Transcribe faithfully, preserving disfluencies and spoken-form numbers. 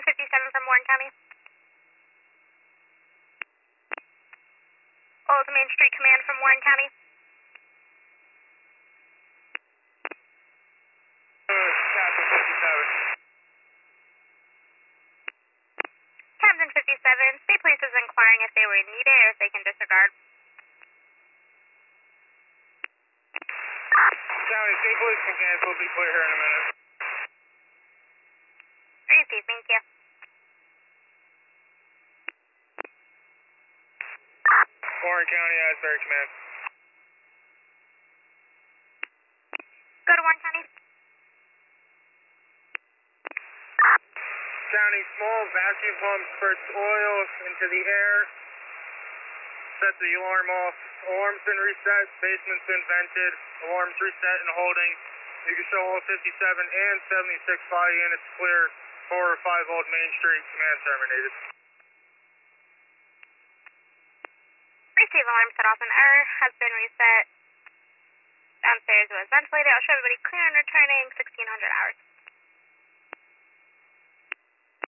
fifty-seven from Warren County. Old Main Street Command from Warren County. Captain fifty-seven. Captain fifty-seven, State Police is inquiring if they were needed or if they can disregard. County, State Police can cancel. We'll be clear here in a minute. Received, thank you. Warren County, Asbury Command. Go to Warren County. County, small vacuum pump spurts oil into the air. Set the alarm off. Alarm's been reset. Basement's been vented. Alarm's reset and holding. You can show all fifty-seven and seventy-six fly units clear. four or five Old Main Street. Command terminated. Receive alarm set off and error has been reset. Downstairs was ventilated. I'll show everybody clear and returning sixteen hundred hours.